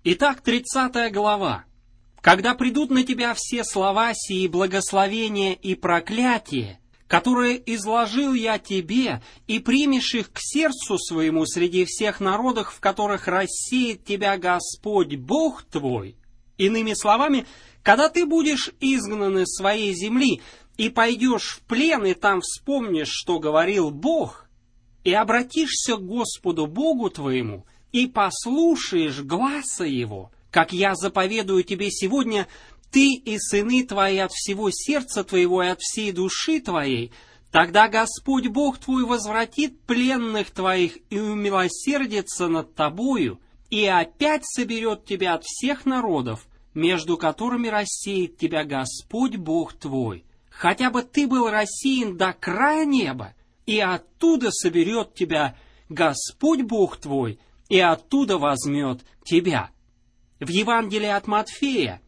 Итак, 30 глава. «Когда придут на тебя все слова сии, благословения и проклятия, которые изложил я тебе, и примешь их к сердцу своему среди всех народов, в которых рассеет тебя Господь Бог твой». Иными словами, когда ты будешь изгнан из своей земли и пойдешь в плен, и там вспомнишь, что говорил Бог, и обратишься к Господу Богу твоему, и послушаешь гласа Его, как я заповедую тебе сегодня, ты и сыны твои от всего сердца твоего и от всей души твоей, тогда Господь Бог твой возвратит пленных твоих и умилосердится над тобою, и опять соберет тебя от всех народов, между которыми рассеет тебя Господь Бог твой, хотя бы ты был рассеян до края неба, и оттуда соберет тебя Господь Бог твой, и оттуда возьмет тебя». В Евангелии от Матфея,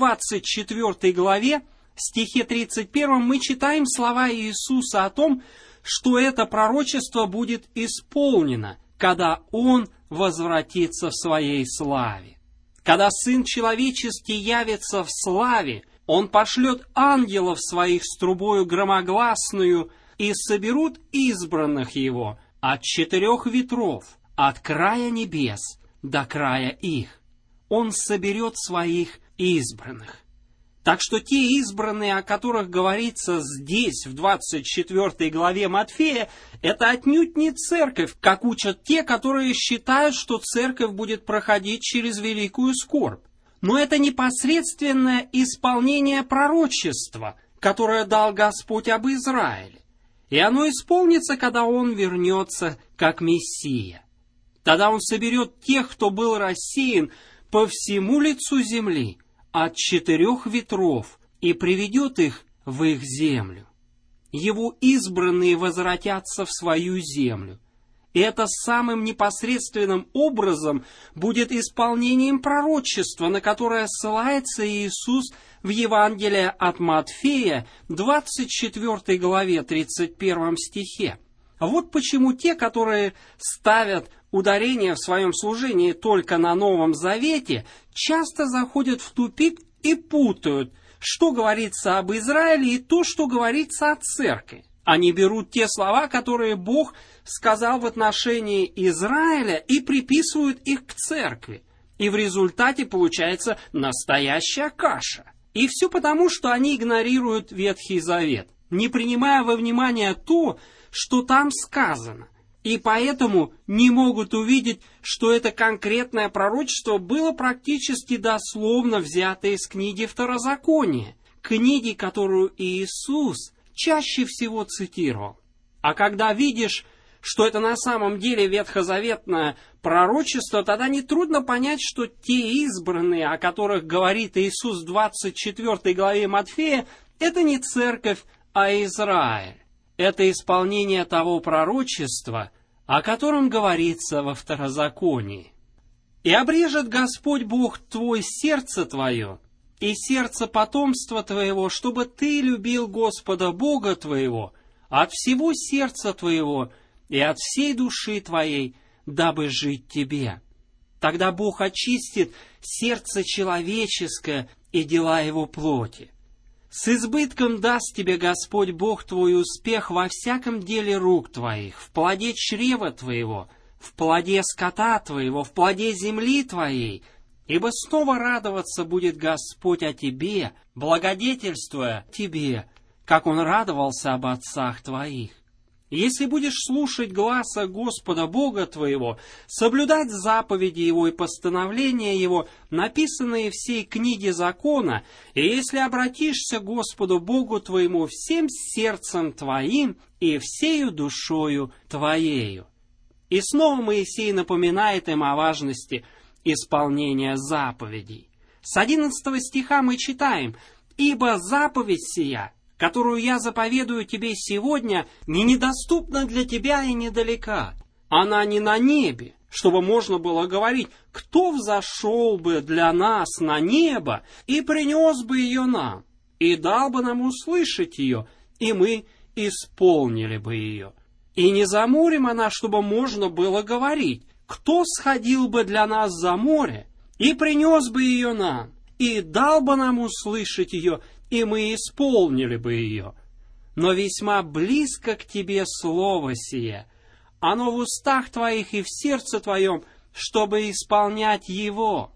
24 главе, стихе 31 мы читаем слова Иисуса о том, что это пророчество будет исполнено, когда Он возвратится в Своей славе. Когда Сын Человеческий явится в славе, Он пошлет ангелов Своих с трубою громогласную, и соберут избранных Его от 4 ветров, от края небес до края их. Он соберет Своих избранных. Так что те избранные, о которых говорится здесь, в 24 главе Матфея, это отнюдь не церковь, как учат те, которые считают, что церковь будет проходить через великую скорбь. Но это непосредственное исполнение пророчества, которое дал Господь об Израиле. И оно исполнится, когда Он вернется как Мессия. Тогда Он соберет тех, кто был рассеян по всему лицу земли, от 4 ветров, и приведет их в их землю. Его избранные возвратятся в свою землю. И это самым непосредственным образом будет исполнением пророчества, на которое ссылается Иисус в Евангелии от Матфея, 24 главе, 31 стихе. Вот почему те, которые ставят ударение в своем служении только на Новом Завете, часто заходят в тупик и путают, что говорится об Израиле и то, что говорится о церкви. Они берут те слова, которые Бог сказал в отношении Израиля, и приписывают их к церкви. И в результате получается настоящая каша. И все потому, что они игнорируют Ветхий Завет, не принимая во внимание то, что там сказано. И поэтому не могут увидеть, что это конкретное пророчество было практически дословно взято из книги Второзакония, книги, которую Иисус чаще всего цитировал. А когда видишь, что это на самом деле ветхозаветное пророчество, тогда нетрудно понять, что те избранные, о которых говорит Иисус в 24 главе Матфея, это не церковь, а Израиль. Это исполнение того пророчества, о котором говорится во Второзаконии. «И обрежет Господь Бог твой сердце твое и сердце потомства твоего, чтобы ты любил Господа Бога твоего от всего сердца твоего и от всей души твоей, дабы жить тебе. Тогда Бог очистит сердце человеческое и дела его плоти. С избытком даст тебе Господь Бог твой успех во всяком деле рук твоих, в плоде чрева твоего, в плоде скота твоего, в плоде земли твоей, ибо снова радоваться будет Господь о тебе, благодетельствуя тебе, как Он радовался об отцах твоих. Если будешь слушать гласа Господа Бога твоего, соблюдать заповеди Его и постановления Его, написанные в сей книге закона, и если обратишься к Господу Богу твоему всем сердцем твоим и всею душою твоею». И снова Моисей напоминает им о важности исполнения заповедей. С 11 стиха мы читаем: «Ибо заповедь сия, которую я заповедую тебе сегодня, не недоступна для тебя и недалека. Она не на небе, чтобы можно было говорить, кто взошел бы для нас на небо и принес бы ее нам, и дал бы нам услышать ее, и мы исполнили бы ее. И не за морем она, чтобы можно было говорить, кто сходил бы для нас за море и принес бы ее нам, и дал бы нам услышать ее, и мы исполнили бы ее. Но весьма близко к тебе слово сие, оно в устах твоих и в сердце твоем, чтобы исполнять его.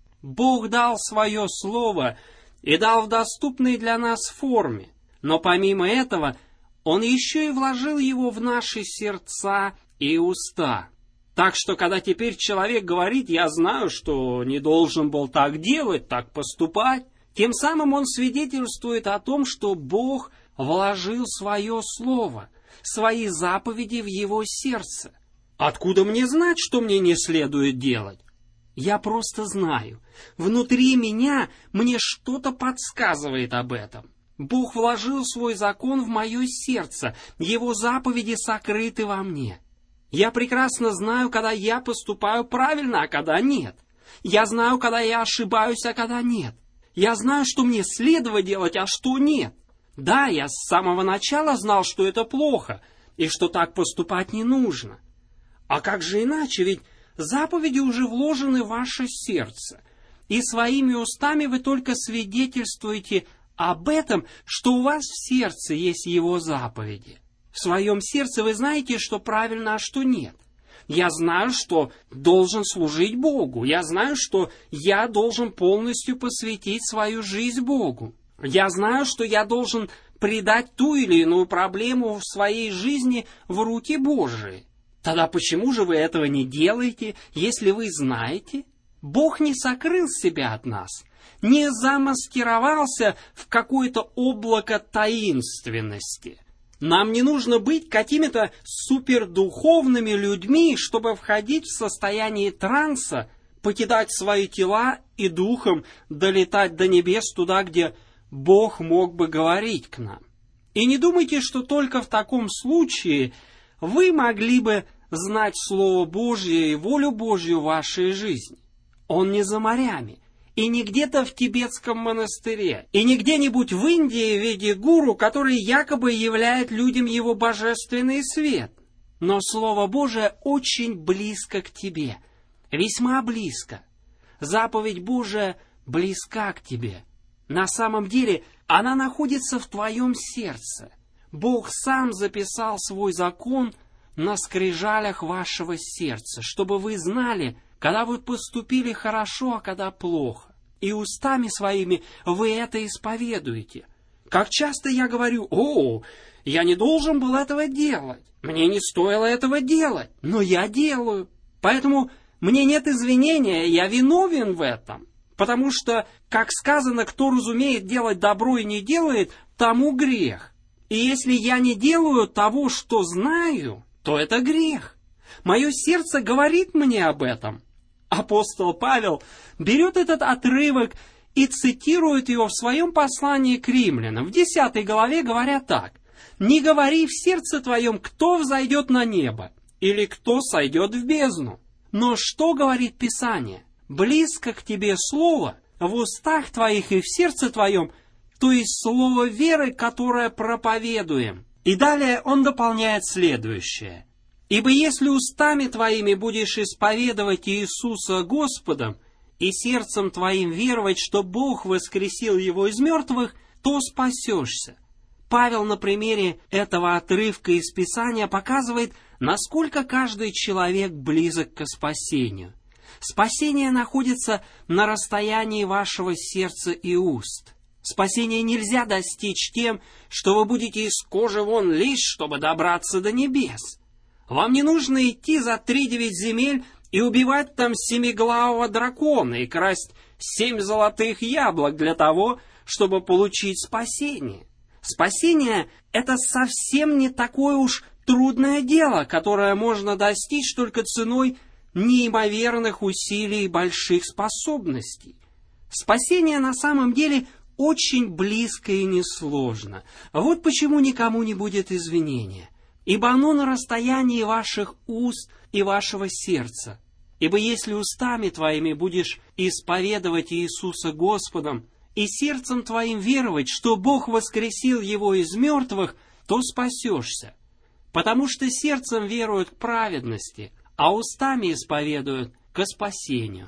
Бог дал свое слово и дал в доступной для нас форме, но помимо этого Он еще и вложил его в наши сердца и уста. Так что, когда теперь человек говорит: «Я знаю, что не должен был так делать, так поступать», тем самым он свидетельствует о том, что Бог вложил свое слово, свои заповеди в его сердце. Откуда мне знать, что мне не следует делать? Я просто знаю. Внутри меня мне что-то подсказывает об этом. Бог вложил свой закон в мое сердце, его заповеди сокрыты во мне. Я прекрасно знаю, когда я поступаю правильно, а когда нет. Я знаю, когда я ошибаюсь, а когда нет. Я знаю, что мне следует делать, а что нет. Да, я с самого начала знал, что это плохо, и что так поступать не нужно. А как же иначе, ведь заповеди уже вложены в ваше сердце, и своими устами вы только свидетельствуете об этом, что у вас в сердце есть его заповеди. В своем сердце вы знаете, что правильно, а что нет. Я знаю, что должен служить Богу. Я знаю, что я должен полностью посвятить свою жизнь Богу. Я знаю, что я должен предать ту или иную проблему в своей жизни в руки Божии. Тогда почему же вы этого не делаете, если вы знаете? Бог не сокрыл себя от нас, не замаскировался в какое-то облако таинственности. Нам не нужно быть какими-то супердуховными людьми, чтобы входить в состояние транса, покидать свои тела и духом долетать до небес туда, где Бог мог бы говорить к нам. И не думайте, что только в таком случае вы могли бы знать Слово Божье и волю Божью в вашей жизни. Он не за морями, и не где-то в тибетском монастыре, и не где-нибудь в Индии в виде гуру, который якобы являет людям его божественный свет. Но Слово Божие очень близко к тебе, весьма близко. Заповедь Божия близка к тебе. На самом деле она находится в твоем сердце. Бог сам записал свой закон на скрижалях вашего сердца, чтобы вы знали, когда вы поступили хорошо, а когда плохо. И устами своими вы это исповедуете. Как часто я говорю: «О, я не должен был этого делать, мне не стоило этого делать», но я делаю. Поэтому мне нет извинения, я виновен в этом. Потому что, как сказано, кто разумеет делать добро и не делает, тому грех. И если я не делаю того, что знаю, то это грех. Мое сердце говорит мне об этом. Апостол Павел берет этот отрывок и цитирует его в своем послании к римлянам. В 10 главе говоря так: «Не говори в сердце твоем, кто взойдет на небо, или кто сойдет в бездну. Но что говорит Писание? Близко к тебе слово, в устах твоих и в сердце твоем, то есть слово веры, которое проповедуем». И далее он дополняет следующее: «Ибо если устами твоими будешь исповедовать Иисуса Господом и сердцем твоим веровать, что Бог воскресил Его из мертвых, то спасешься». Павел на примере этого отрывка из Писания показывает, насколько каждый человек близок к спасению. Спасение находится на расстоянии вашего сердца и уст. Спасение нельзя достичь тем, что вы будете из кожи вон лезть, чтобы добраться до небес. Вам не нужно идти за 3-9 земель и убивать там 7-главого дракона и красть 7 золотых яблок для того, чтобы получить спасение. Спасение — это совсем не такое уж трудное дело, которое можно достичь только ценой неимоверных усилий и больших способностей. Спасение на самом деле очень близко и несложно. Вот почему никому не будет извинения. Ибо оно на расстоянии ваших уст и вашего сердца. Ибо если устами твоими будешь исповедовать Иисуса Господом и сердцем твоим веровать, что Бог воскресил Его из мертвых, то спасешься. Потому что сердцем веруют к праведности, а устами исповедуют ко спасению.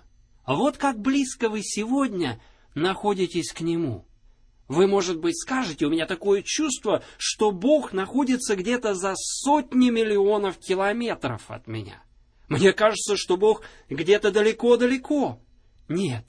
Вот как близко вы сегодня находитесь к Нему. Вы, может быть, скажете, у меня такое чувство, что Бог находится где-то за сотни миллионов километров от меня. Мне кажется, что Бог где-то далеко-далеко. Нет,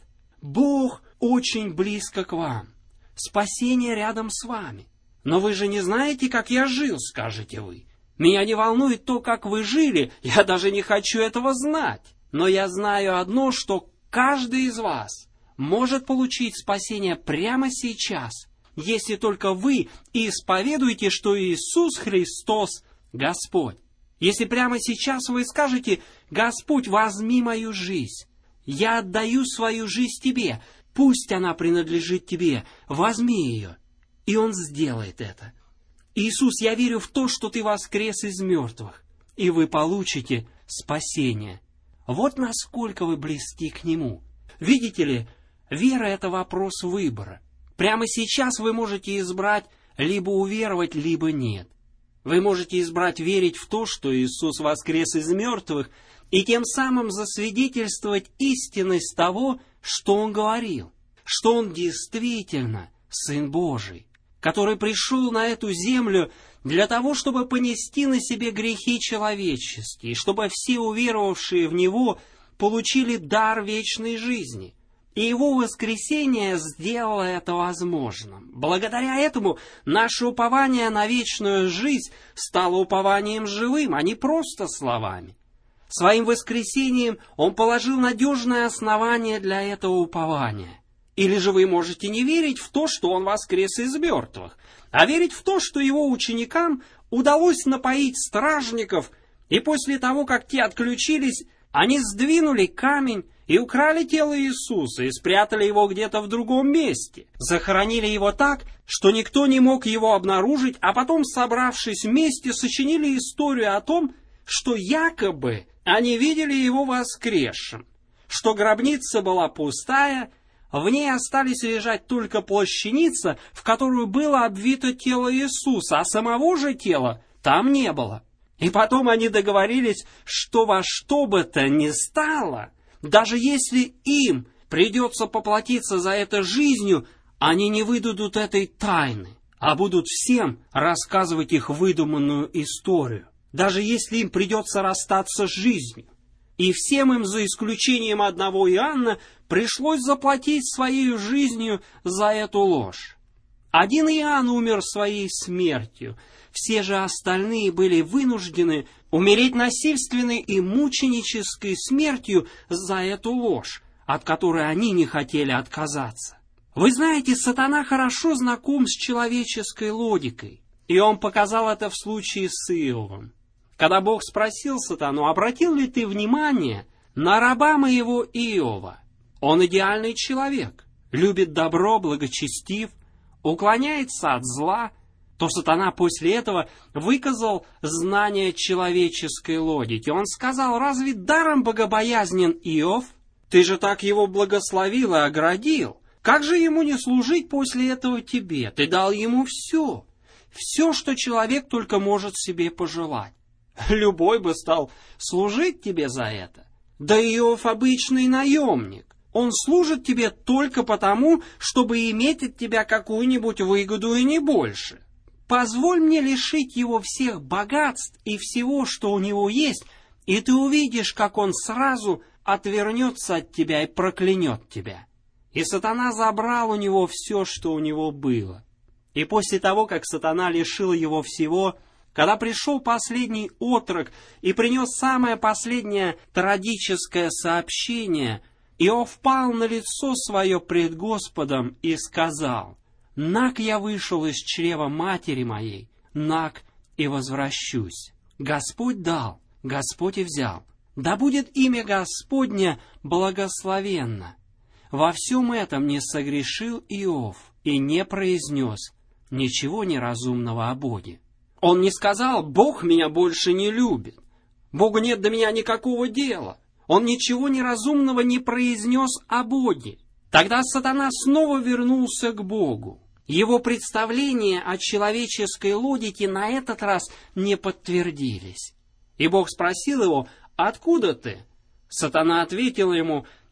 Бог очень близко к вам. Спасение рядом с вами. Но вы же не знаете, как я жил, скажете вы. Меня не волнует то, как вы жили, я даже не хочу этого знать. Но я знаю одно, что каждый из вас может получить спасение прямо сейчас, если только вы исповедуете, что Иисус Христос Господь. Если прямо сейчас вы скажете: «Господь, возьми мою жизнь, я отдаю свою жизнь Тебе, пусть она принадлежит Тебе, возьми ее», и Он сделает это. Иисус, я верю в то, что Ты воскрес из мертвых, и вы получите спасение. Вот насколько вы близки к Нему. Видите ли, вера — это вопрос выбора. Прямо сейчас вы можете избрать либо уверовать, либо нет. Вы можете избрать верить в то, что Иисус воскрес из мертвых, и тем самым засвидетельствовать истинность того, что Он говорил, что Он действительно Сын Божий, который пришел на эту землю для того, чтобы понести на себе грехи человеческие, чтобы все уверовавшие в Него получили дар вечной жизни. И Его воскресение сделало это возможным. Благодаря этому наше упование на вечную жизнь стало упованием живым, а не просто словами. Своим воскресением Он положил надежное основание для этого упования. Или же вы можете не верить в то, что Он воскрес из мертвых, а верить в то, что Его ученикам удалось напоить стражников, и после того, как те отключились, они сдвинули камень и украли тело Иисуса и спрятали его где-то в другом месте. Захоронили его так, что никто не мог его обнаружить, а потом, собравшись вместе, сочинили историю о том, что якобы они видели его воскресшим, что гробница была пустая, в ней остались лежать только плащаница, в которую было обвито тело Иисуса, а самого же тела там не было. И потом они договорились, что во что бы то ни стало, даже если им придется поплатиться за это жизнью, они не выдадут этой тайны, а будут всем рассказывать их выдуманную историю, даже если им придется расстаться с жизнью. И всем им, за исключением одного Иоанна, пришлось заплатить своей жизнью за эту ложь. Один Иоанн умер своей смертью, все же остальные были вынуждены умереть насильственной и мученической смертью за эту ложь, от которой они не хотели отказаться. Вы знаете, сатана хорошо знаком с человеческой логикой, и он показал это в случае с Иовом. Когда Бог спросил сатану: «Обратил ли ты внимание на раба моего Иова? Он идеальный человек, любит добро, благочестив, уклоняется от зла», то сатана после этого выказал знание человеческой логики. Он сказал: «Разве даром богобоязнен Иов? Ты же так его благословил и оградил. Как же ему не служить после этого тебе? Ты дал ему все, что человек только может себе пожелать. Любой бы стал служить тебе за это. Да Иов обычный наемник. Он служит тебе только потому, чтобы иметь от тебя какую-нибудь выгоду и не больше. Позволь мне лишить его всех богатств и всего, что у него есть, и ты увидишь, как он сразу отвернется от тебя и проклянет тебя». И сатана забрал у него все, что у него было. И после того, как сатана лишил его всего, когда пришел последний отрок и принес самое последнее трагическое сообщение, Иов пал на лицо свое пред Господом и сказал: «Наг я вышел из чрева матери моей, наг и возвращусь. Господь дал, Господь и взял. Да будет имя Господне благословенно». Во всем этом не согрешил Иов и не произнес ничего неразумного о Боге. Он не сказал: «Бог меня больше не любит, Богу нет до меня никакого дела». Он ничего неразумного не произнес о Боге. Тогда сатана снова вернулся к Богу. Его представления о человеческой логике на этот раз не подтвердились. И Бог спросил его: «Откуда ты?» Сатана ответил ему: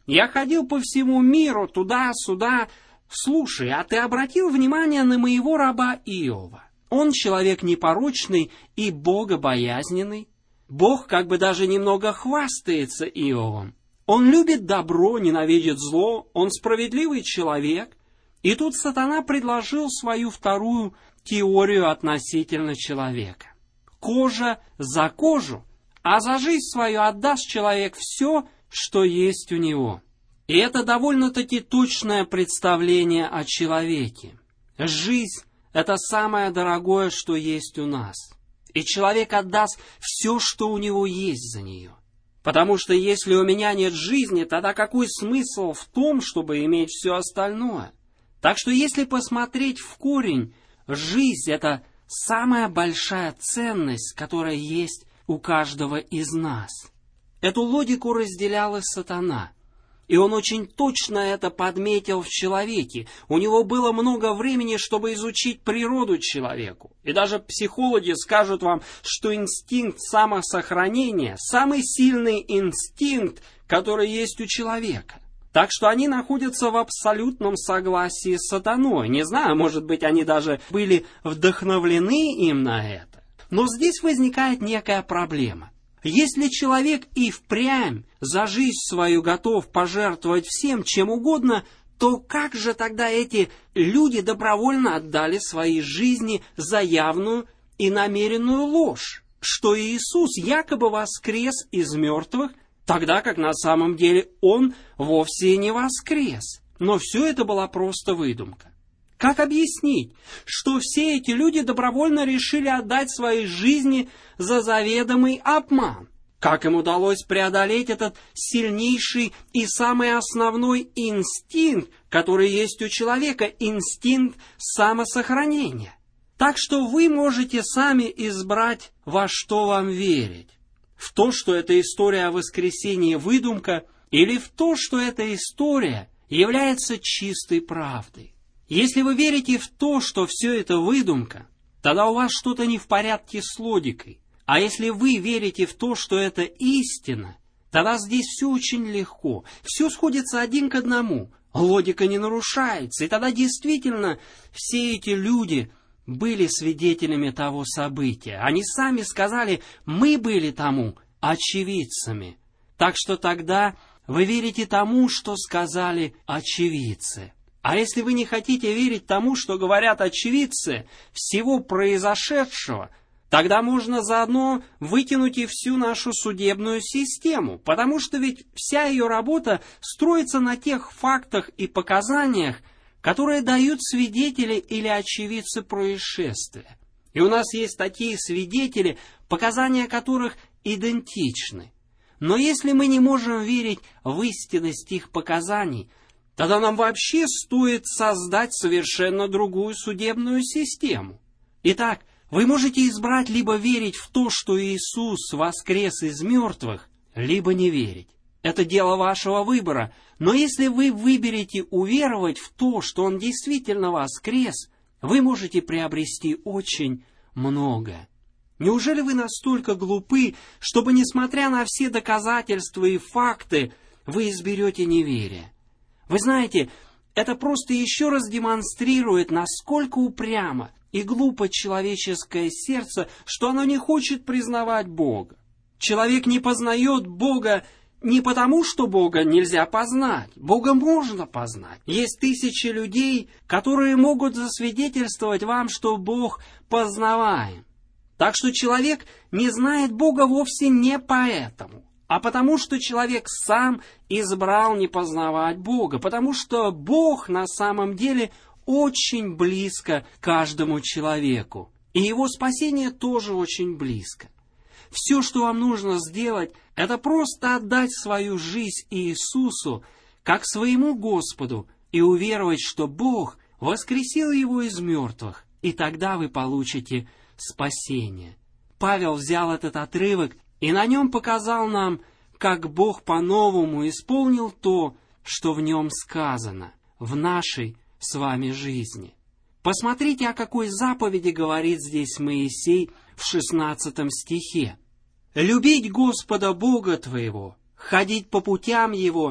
Я ходил по всему миру, туда-сюда. Слушай, а ты обратил внимание на моего раба Иова? Он человек непорочный и богобоязненный. Бог как бы даже немного хвастается Иовом. Он любит добро, ненавидит зло, он справедливый человек. И тут сатана предложил свою вторую теорию относительно человека. Кожа за кожу, а за жизнь свою отдаст человек все, что есть у него. И это довольно-таки точное представление о человеке. Жизнь — это самое дорогое, что есть у нас. И человек отдаст все, что у него есть за нее. Потому что если у меня нет жизни, тогда какой смысл в том, чтобы иметь все остальное? Так что если посмотреть в корень, жизнь — это самая большая ценность, которая есть у каждого из нас. Эту логику разделял и сатана. И он очень точно это подметил в человеке. У него было много времени, чтобы изучить природу человеку. И даже психологи скажут вам, что инстинкт самосохранения – самый сильный инстинкт, который есть у человека. Так что они находятся в абсолютном согласии с сатаной. Не знаю, может быть, они даже были вдохновлены им на это. Но здесь возникает некая проблема. Если человек и впрямь за жизнь свою готов пожертвовать всем, чем угодно, то как же тогда эти люди добровольно отдали свои жизни за явную и намеренную ложь, что Иисус якобы воскрес из мертвых, тогда как на самом деле Он вовсе не воскрес, но все это была просто выдумка? Как объяснить, что все эти люди добровольно решили отдать свои жизни за заведомый обман? Как им удалось преодолеть этот сильнейший и самый основной инстинкт, который есть у человека, инстинкт самосохранения? Так что вы можете сами избрать, во что вам верить. В то, что эта история о воскресении выдумка, или в то, что эта история является чистой правдой. Если вы верите в то, что все это выдумка, тогда у вас что-то не в порядке с логикой. А если вы верите в то, что это истина, тогда здесь все очень легко. Все сходится один к одному. Логика не нарушается. И тогда действительно все эти люди были свидетелями того события. Они сами сказали: мы были тому очевидцами. Так что тогда вы верите тому, что сказали очевидцы. А если вы не хотите верить тому, что говорят очевидцы всего произошедшего, тогда можно заодно выкинуть и всю нашу судебную систему, потому что ведь вся ее работа строится на тех фактах и показаниях, которые дают свидетели или очевидцы происшествия. И у нас есть такие свидетели, показания которых идентичны. Но если мы не можем верить в истинность их показаний, тогда нам вообще стоит создать совершенно другую судебную систему. Итак, вы можете избрать либо верить в то, что Иисус воскрес из мертвых, либо не верить. Это дело вашего выбора. Но если вы выберете уверовать в то, что Он действительно воскрес, вы можете приобрести очень многое. Неужели вы настолько глупы, чтобы, несмотря на все доказательства и факты, вы изберете неверие? Вы знаете, это просто еще раз демонстрирует, насколько упрямо и глупо человеческое сердце, что оно не хочет признавать Бога. Человек не познает Бога не потому, что Бога нельзя познать. Бога можно познать. Есть тысячи людей, которые могут засвидетельствовать вам, что Бог познаваем. Так что человек не знает Бога вовсе не поэтому, а потому что человек сам избрал не познавать Бога, потому что Бог на самом деле очень близко каждому человеку, и его спасение тоже очень близко. Все, что вам нужно сделать, это просто отдать свою жизнь Иисусу как своему Господу и уверовать, что Бог воскресил его из мертвых, и тогда вы получите спасение. Павел взял этот отрывок и на нем показал нам, как Бог по-новому исполнил то, что в нем сказано, в нашей с вами жизни. Посмотрите, о какой заповеди говорит здесь Моисей в 16 стихе. «Любить Господа Бога твоего, ходить по путям Его,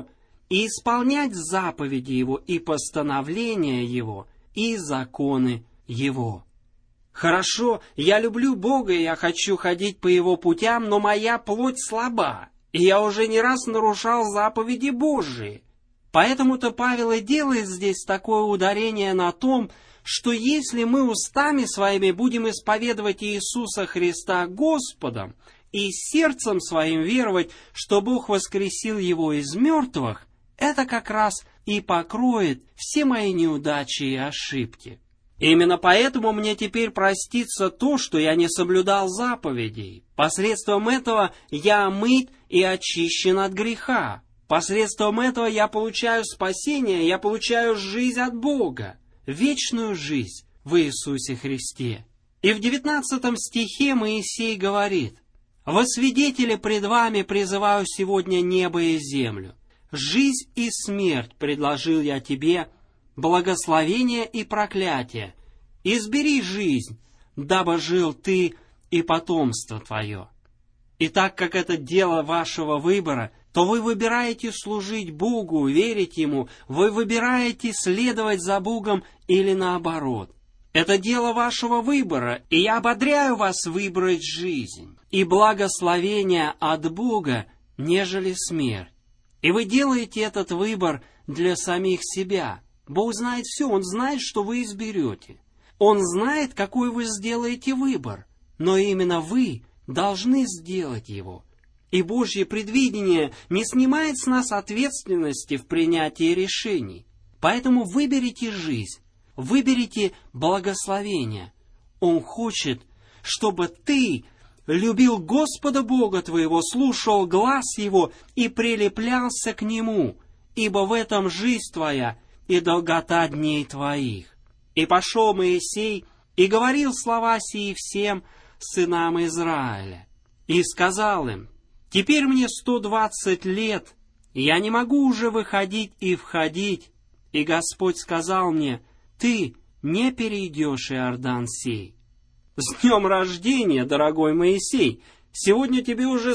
и исполнять заповеди Его и постановления Его и законы Его». Хорошо, я люблю Бога, и я хочу ходить по Его путям, но моя плоть слаба, и я уже не раз нарушал заповеди Божии. Поэтому-то Павел и делает здесь такое ударение на том, что если мы устами своими будем исповедовать Иисуса Христа Господом и сердцем своим веровать, что Бог воскресил Его из мертвых, это как раз и покроет все мои неудачи и ошибки. Именно поэтому мне теперь простится то, что я не соблюдал заповедей. Посредством этого я омыт и очищен от греха. Посредством этого я получаю спасение, я получаю жизнь от Бога, вечную жизнь в Иисусе Христе. И в 19 стихе Моисей говорит: «Во свидетели пред вами призываю сегодня небо и землю. Жизнь и смерть предложил я тебе, благословение и проклятие. Избери жизнь, дабы жил ты и потомство твое». И так как это дело вашего выбора, то вы выбираете служить Богу, верить Ему, вы выбираете следовать за Богом или наоборот. Это дело вашего выбора, и я ободряю вас выбрать жизнь и благословение от Бога, нежели смерть. И вы делаете этот выбор для самих себя. Бог знает все, Он знает, что вы изберете. Он знает, какой вы сделаете выбор, но именно вы должны сделать его. И Божье предвидение не снимает с нас ответственности в принятии решений. Поэтому выберите жизнь, выберите благословение. Он хочет, чтобы ты любил Господа Бога твоего, слушал глас Его и прилеплялся к Нему, ибо в этом жизнь твоя и долгота дней твоих. И пошел Моисей и говорил слова сии всем сынам Израиля. И сказал им: «Теперь мне 120 лет, и я не могу уже выходить и входить. И Господь сказал мне: ты не перейдешь Иордан сей». С днем рождения, дорогой Моисей! Сегодня тебе уже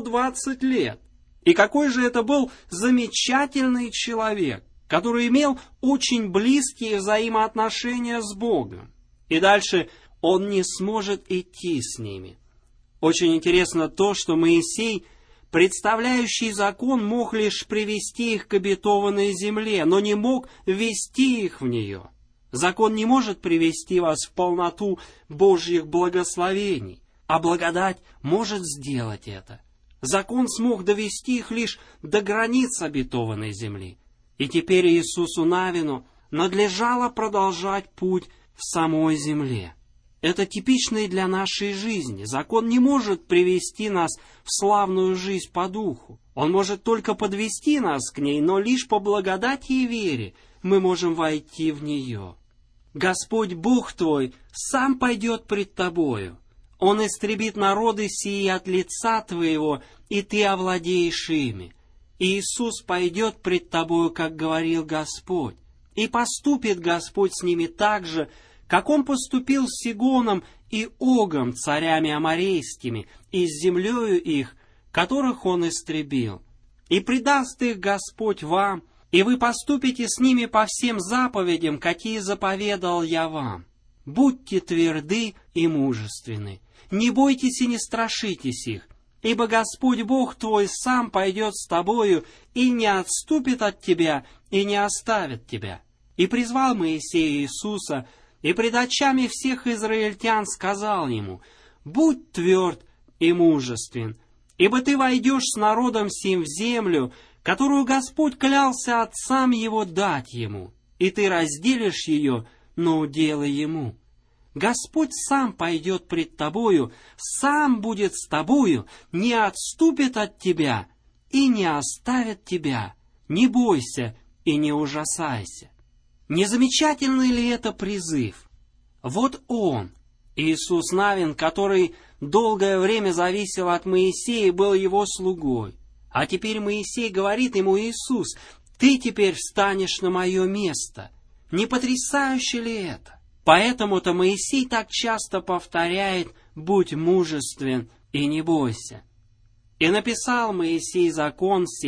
120 лет. И какой же это был замечательный человек, который имел очень близкие взаимоотношения с Богом. И дальше он не сможет идти с ними. Очень интересно то, что Моисей, представляющий закон, мог лишь привести их к обетованной земле, но не мог ввести их в нее. Закон не может привести вас в полноту Божьих благословений, а благодать может сделать это. Закон смог довести их лишь до границ обетованной земли. И теперь Иисусу Навину надлежало продолжать путь в самой земле. Это типично и для нашей жизни. Закон не может привести нас в славную жизнь по духу. Он может только подвести нас к ней, но лишь по благодати и вере мы можем войти в нее. Господь Бог твой сам пойдет пред тобою. Он истребит народы сии от лица твоего, и ты овладеешь ими. И Иисус пойдет пред тобою, как говорил Господь, и поступит Господь с ними так же, как Он поступил с Сигоном и Огом, царями аморейскими, и с землею их, которых Он истребил. И предаст их Господь вам, и вы поступите с ними по всем заповедям, какие заповедал я вам. Будьте тверды и мужественны, не бойтесь и не страшитесь их, ибо Господь Бог твой сам пойдет с тобою и не отступит от тебя, и не оставит тебя». И призвал Моисей Иисуса, и пред очами всех израильтян сказал ему: «Будь тверд и мужествен, ибо ты войдешь с народом сим в землю, которую Господь клялся отцам его дать ему, и ты разделишь ее на уделы ему. Господь сам пойдет пред тобою, сам будет с тобою, не отступит от тебя и не оставит тебя. Не бойся и не ужасайся». Не замечательный ли это призыв? Вот Он, Иисус Навин, который долгое время зависел от Моисея, был его слугой. А теперь Моисей говорит ему: «Иисус, ты теперь встанешь на мое место». Не потрясающе ли это? Поэтому-то Моисей так часто повторяет: «Будь мужествен и не бойся». И написал Моисей закон сей,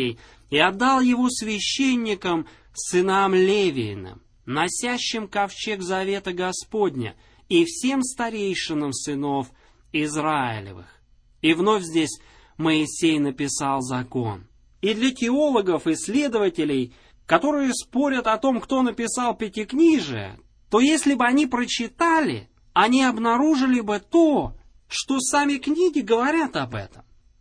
и отдал его священникам, сынам Левииным, носящим ковчег завета Господня, и всем старейшинам сынов Израилевых». И вновь здесь Моисей написал закон. И для теологов, исследователей, которые спорят о том, кто написал Пятикнижие, то если бы они прочитали, они обнаружили бы то, что сами книги говорят об этом.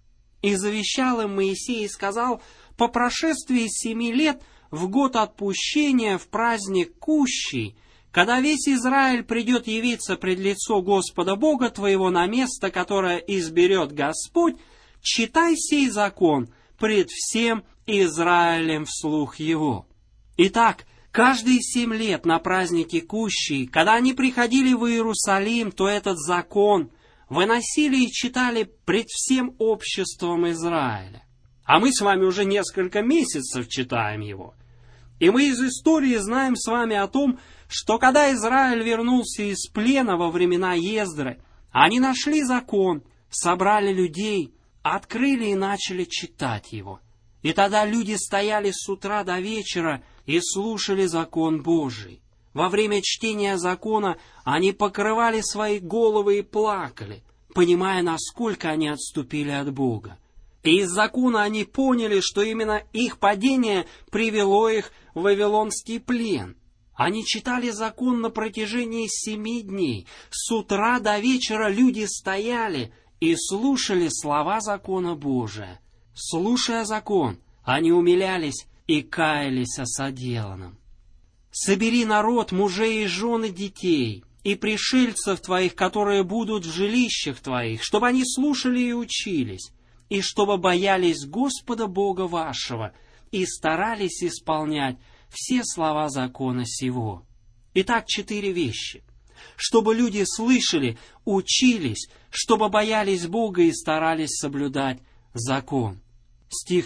«И завещал им Моисей и сказал: по прошествии 7 лет, в год отпущения, в праздник Кущий, когда весь Израиль придет явиться пред лицо Господа Бога твоего на место, которое изберет Господь, читай сей закон пред всем Израилем вслух его». Итак, каждые 7 лет на празднике Кущий, когда они приходили в Иерусалим, то этот закон выносили и читали пред всем обществом Израиля. А мы с вами уже несколько месяцев читаем его. И мы из истории знаем с вами о том, что когда Израиль вернулся из плена во времена Ездры, они нашли закон, собрали людей, открыли и начали читать его. И тогда люди стояли с утра до вечера и слушали закон Божий. Во время чтения закона они покрывали свои головы и плакали, понимая, насколько они отступили от Бога. И из закона они поняли, что именно их падение привело их в вавилонский плен. Они читали закон на протяжении 7 дней. С утра до вечера люди стояли и слушали слова закона Божия. Слушая закон, они умилялись и каялись о соделанном. «Собери народ, мужей и жен и детей, и пришельцев твоих, которые будут в жилищах твоих, чтобы они слушали и учились, и чтобы боялись Господа Бога вашего, и старались исполнять все слова закона сего». Итак, 4 вещи. Чтобы люди слышали, учились, чтобы боялись Бога и старались соблюдать закон. Стих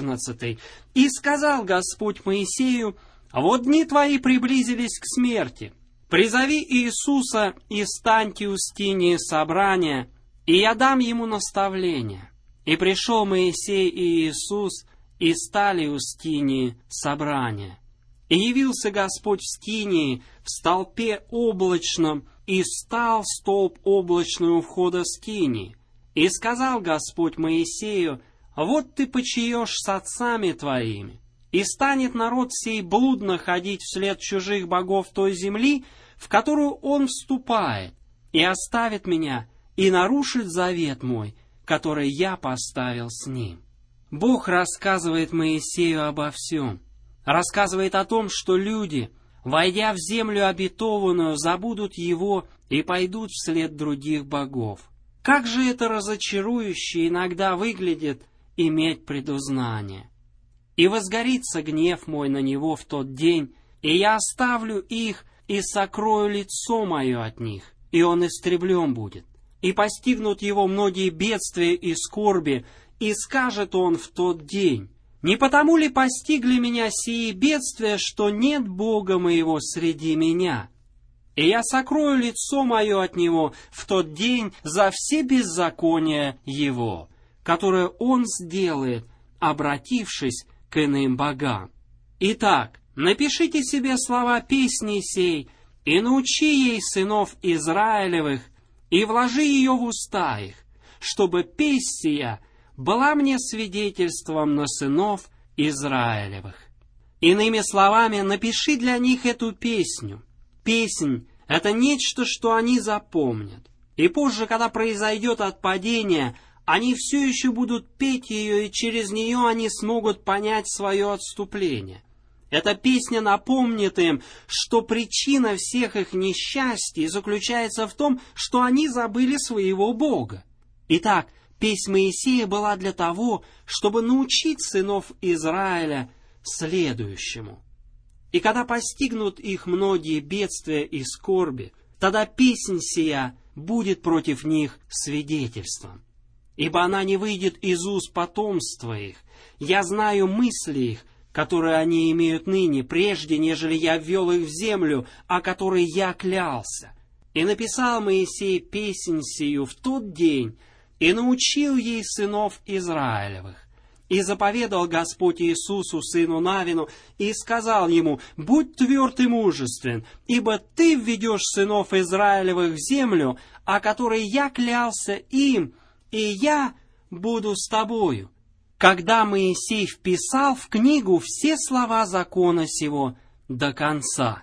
14. «И сказал Господь Моисею: вот дни твои приблизились к смерти. Призови Иисуса и станьте у скинии собрания, и я дам ему наставление. И пришел Моисей и Иисус, и стали у скинии собрания. И явился Господь в скинии в столпе облачном, и встал столб облачный у входа скинии. И сказал Господь Моисею: вот ты почиешь с отцами твоими, и станет народ сей блудно ходить вслед чужих богов той земли, в которую он вступает, и оставит меня, и нарушит завет мой, который я поставил с ним». Бог рассказывает Моисею обо всем. Рассказывает о том, что люди, войдя в землю обетованную, забудут его и пойдут вслед других богов. Как же это разочарующе иногда выглядит иметь предузнание. «И возгорится гнев мой на него в тот день, и я оставлю их, и сокрою лицо мое от них, и он истреблен будет. И постигнут его многие бедствия и скорби, и скажет он в тот день: не потому ли постигли меня сии бедствия, что нет Бога моего среди меня? И я сокрою лицо мое от него в тот день за все беззакония его, которое он сделает, обратившись к иным богам. Итак, напишите себе слова песни сей, и научи ей сынов Израилевых, и вложи ее в уста их, чтобы песнь сия была мне свидетельством на сынов Израилевых». Иными словами, напиши для них эту песню. Песнь — это нечто, что они запомнят. И позже, когда произойдет отпадение, они все еще будут петь ее, и через нее они смогут понять свое отступление. Эта песня напомнит им, что причина всех их несчастий заключается в том, что они забыли своего Бога. Итак, песнь Моисея была для того, чтобы научить сынов Израиля следующему. И когда постигнут их многие бедствия и скорби, тогда песнь сия будет против них свидетельством. Ибо она не выйдет из уст потомства их. Я знаю мысли их, которые они имеют ныне, прежде, нежели я ввел их в землю, о которой я клялся. И написал Моисей песнь сию в тот день, и научил ей сынов Израилевых. И заповедал Господь Иисусу, сыну Навину, и сказал ему: «Будь тверд и мужествен, ибо ты введешь сынов Израилевых в землю, о которой я клялся им, и я буду с тобою». Когда Моисей вписал в книгу все слова закона сего до конца.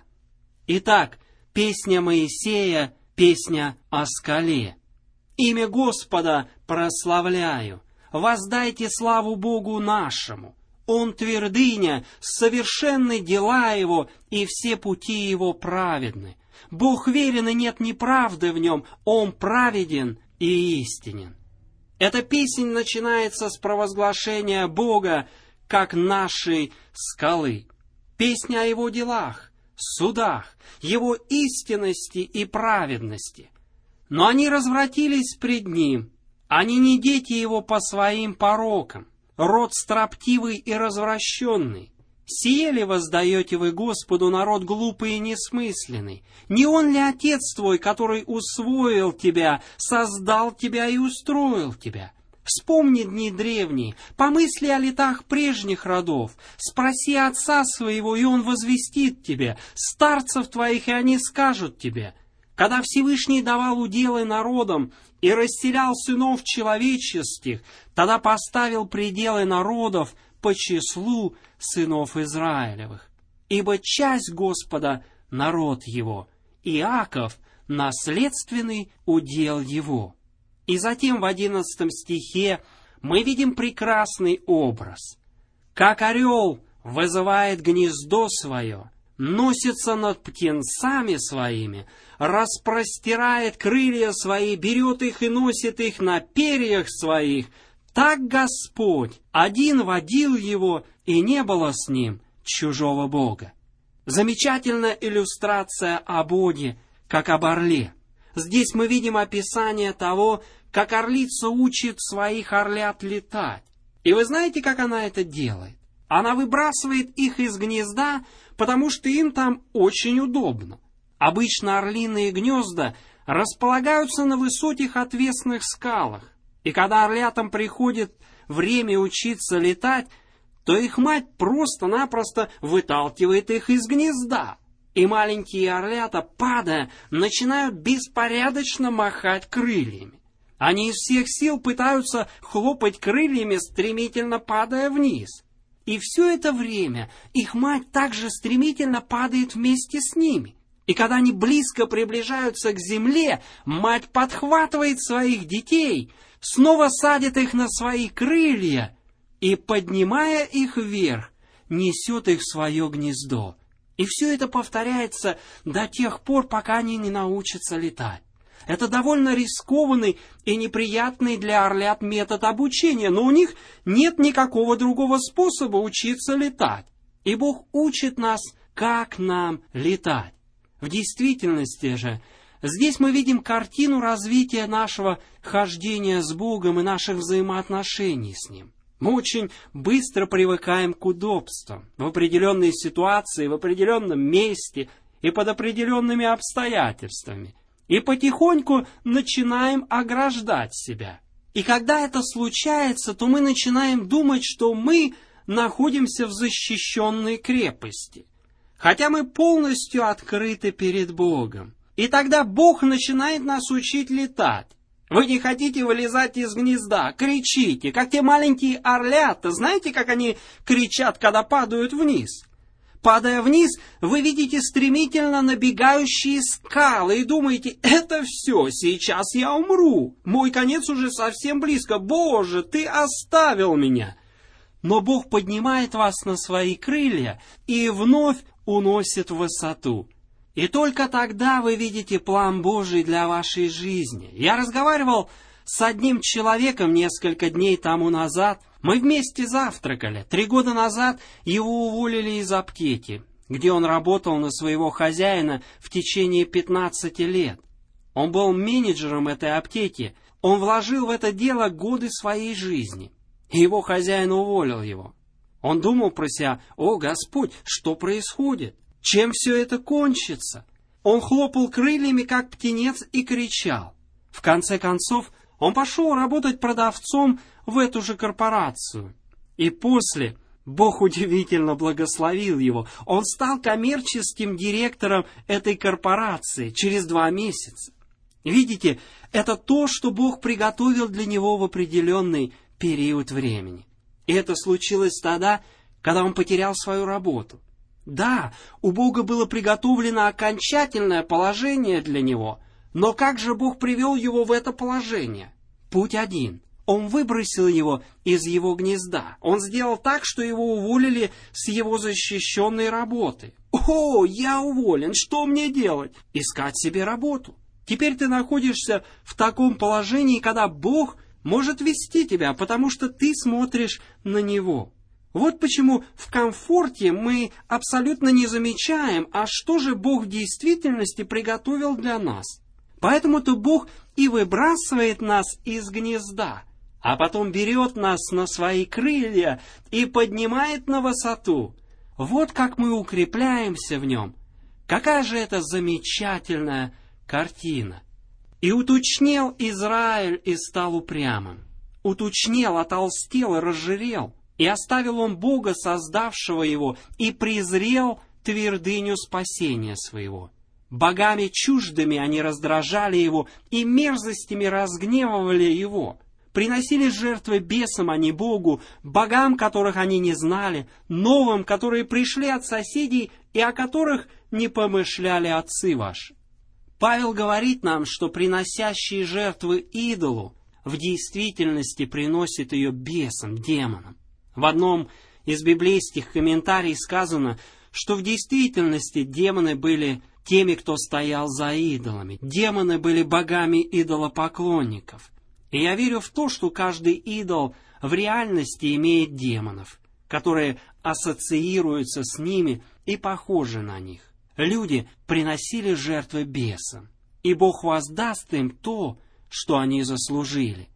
Итак, песня Моисея, песня о скале. Имя Господа прославляю. Воздайте славу Богу нашему. Он твердыня, совершенны дела Его, и все пути Его праведны. Бог верен, и нет неправды в Нем, Он праведен и истинен. Эта песнь начинается с провозглашения Бога как нашей скалы. Песня о Его делах, судах, Его истинности и праведности. Но они развратились пред Ним. Они не дети Его по своим порокам, род строптивый и развращенный. Сие ли воздаете вы Господу, народ глупый и несмысленный? Не Он ли Отец твой, который усвоил тебя, создал тебя и устроил тебя? Вспомни дни древние, помысли о летах прежних родов, спроси отца своего, и он возвестит тебе, старцев твоих, и они скажут тебе. Когда Всевышний давал уделы народам и расселял сынов человеческих, тогда поставил пределы народов по числу сынов Израилевых. Ибо часть Господа — народ Его, Иаков — наследственный удел Его. И затем в 11 стихе мы видим прекрасный образ. Как орел вызывает гнездо свое, носится над птенцами своими, распростирает крылья свои, берет их и носит их на перьях своих, так Господь один водил его, и не было с ним чужого Бога. Замечательная иллюстрация о Боге, как об орле. Здесь мы видим описание того, как орлица учит своих орлят летать. И вы знаете, как она это делает? Она выбрасывает их из гнезда, потому что им там очень удобно. Обычно орлиные гнезда располагаются на высоких отвесных скалах. И когда орлятам приходит время учиться летать, то их мать просто-напросто выталкивает их из гнезда. И маленькие орлята, падая, начинают беспорядочно махать крыльями. Они из всех сил пытаются хлопать крыльями, стремительно падая вниз. И все это время их мать также стремительно падает вместе с ними. И когда они близко приближаются к земле, мать подхватывает своих детей, снова садит их на свои крылья и, поднимая их вверх, несет их в свое гнездо. И все это повторяется до тех пор, пока они не научатся летать. Это довольно рискованный и неприятный для орлят метод обучения, но у них нет никакого другого способа учиться летать. И Бог учит нас, как нам летать. В действительности же, здесь мы видим картину развития нашего хождения с Богом и наших взаимоотношений с Ним. Мы очень быстро привыкаем к удобствам в определенной ситуации, в определенном месте и под определенными обстоятельствами. И потихоньку начинаем ограждать себя. И когда это случается, то мы начинаем думать, что мы находимся в защищенной крепости, хотя мы полностью открыты перед Богом. И тогда Бог начинает нас учить летать. Вы не хотите вылезать из гнезда, кричите, как те маленькие орлята. Знаете, как они кричат, когда падают вниз? Падая вниз, вы видите стремительно набегающие скалы и думаете: это все, сейчас я умру, мой конец уже совсем близко, Боже, Ты оставил меня. Но Бог поднимает вас на свои крылья и вновь уносит в высоту. И только тогда вы видите план Божий для вашей жизни. Я разговаривал с одним человеком несколько дней тому назад. Мы вместе завтракали. 3 года назад его уволили из аптеки, где он работал на своего хозяина в течение 15 лет. Он был менеджером этой аптеки. Он вложил в это дело годы своей жизни. И его хозяин уволил его. Он думал про себя: «О, Господь, что происходит? Чем все это кончится?» Он хлопал крыльями, как птенец, и кричал. В конце концов, он пошел работать продавцом в эту же корпорацию. И после Бог удивительно благословил его. Он стал коммерческим директором этой корпорации через 2 месяца. Видите, это то, что Бог приготовил для него в определенный период времени. И это случилось тогда, когда он потерял свою работу. Да, у Бога было приготовлено окончательное положение для него, но как же Бог привел его в это положение? Путь один. Он выбросил его из его гнезда. Он сделал так, что его уволили с его защищенной работы. «О, я уволен, что мне делать?» Искать себе работу. Теперь ты находишься в таком положении, когда Бог может вести тебя, потому что ты смотришь на Него. Вот почему в комфорте мы абсолютно не замечаем, а что же Бог в действительности приготовил для нас. Поэтому-то Бог и выбрасывает нас из гнезда, а потом берет нас на свои крылья и поднимает на высоту. Вот как мы укрепляемся в Нем. Какая же это замечательная картина. «И утучнел Израиль и стал упрямым. Утучнел, отолстел и разжирел. И оставил он Бога, создавшего его, и презрел твердыню спасения своего. Богами чуждыми они раздражали его, и мерзостями разгневывали его. Приносили жертвы бесам, а не Богу, богам, которых они не знали, новым, которые пришли от соседей и о которых не помышляли отцы ваши». Павел говорит нам, что приносящие жертвы идолу в действительности приносят ее бесам, демонам. В одном из библейских комментариев сказано, что в действительности демоны были теми, кто стоял за идолами. Демоны были богами идолопоклонников. И я верю в то, что каждый идол в реальности имеет демонов, которые ассоциируются с ними и похожи на них. Люди приносили жертвы бесам, и Бог воздаст им то, что они заслужили.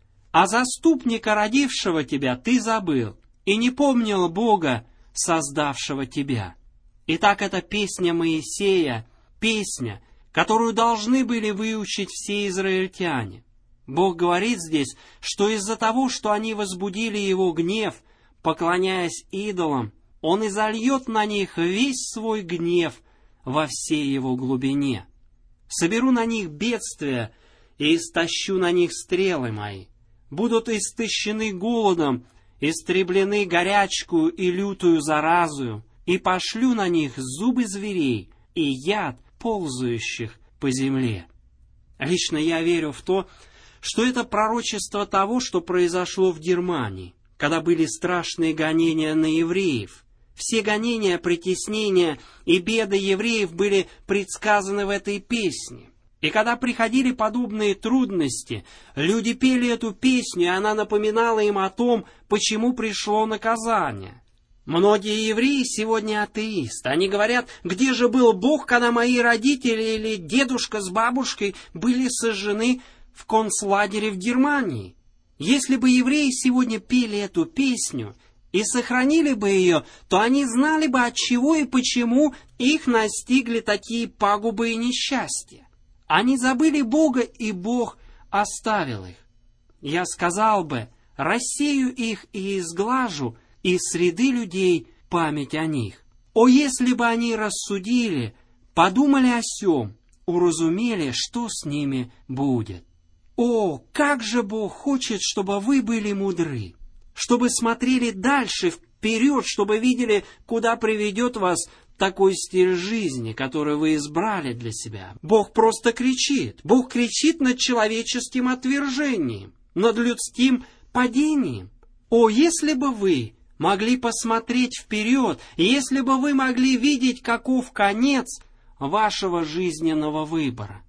А заступника, родившего тебя, ты забыл, и не помнил Бога, создавшего тебя. Итак, это песня Моисея, песня, которую должны были выучить все израильтяне. Бог говорит здесь, что из-за того, что они возбудили его гнев, поклоняясь идолам, он изольет на них весь свой гнев во всей его глубине. Соберу на них бедствия и истощу на них стрелы мои. Будут истощены голодом, истреблены горячкою и лютую заразою, и пошлю на них зубы зверей и яд ползающих по земле. Лично я верю в то, что это пророчество того, что произошло в Германии, когда были страшные гонения на евреев. Все гонения, притеснения и беды евреев были предсказаны в этой песне. И когда приходили подобные трудности, люди пели эту песню, и она напоминала им о том, почему пришло наказание. Многие евреи сегодня атеисты. Они говорят, где же был Бог, когда мои родители или дедушка с бабушкой были сожжены в концлагере в Германии? Если бы евреи сегодня пели эту песню и сохранили бы ее, то они знали бы, от чего и почему их настигли такие пагубы и несчастья. Они забыли Бога, и Бог оставил их. Я сказал бы, рассею их и изглажу из среды людей память о них. О, если бы они рассудили, подумали о сем, уразумели, что с ними будет. О, как же Бог хочет, чтобы вы были мудры, чтобы смотрели дальше, вперед, чтобы видели, куда приведет вас такой стиль жизни, который вы избрали для себя. Бог просто кричит. Бог кричит над человеческим отвержением, над людским падением. О, если бы вы могли посмотреть вперед, если бы вы могли видеть, каков конец вашего жизненного выбора.